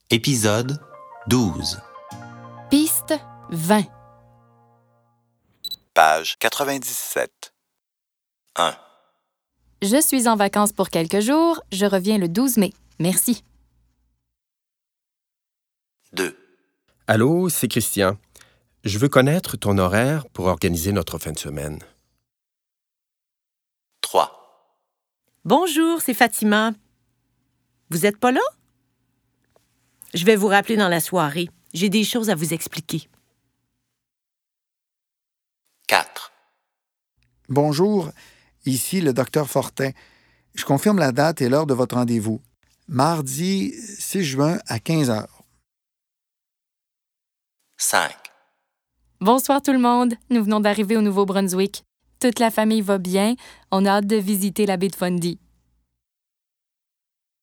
Épisode 12. Piste 20. Page 97. 1. Je suis en vacances pour quelques jours. Je reviens le 12 mai. Merci. 2. Allô, c'est Christian. Je veux connaître ton horaire pour organiser notre fin de semaine. 3. Bonjour, c'est Fatima. Vous êtes pas là? Je vais vous rappeler dans la soirée. J'ai des choses à vous expliquer. 4. Bonjour, ici le docteur Fortin. Je confirme la date et l'heure de votre rendez-vous. Mardi 6 juin à 15 h. 5. Bonsoir tout le monde. Nous venons d'arriver au Nouveau-Brunswick. Toute la famille va bien. On a hâte de visiter la baie de Fundy.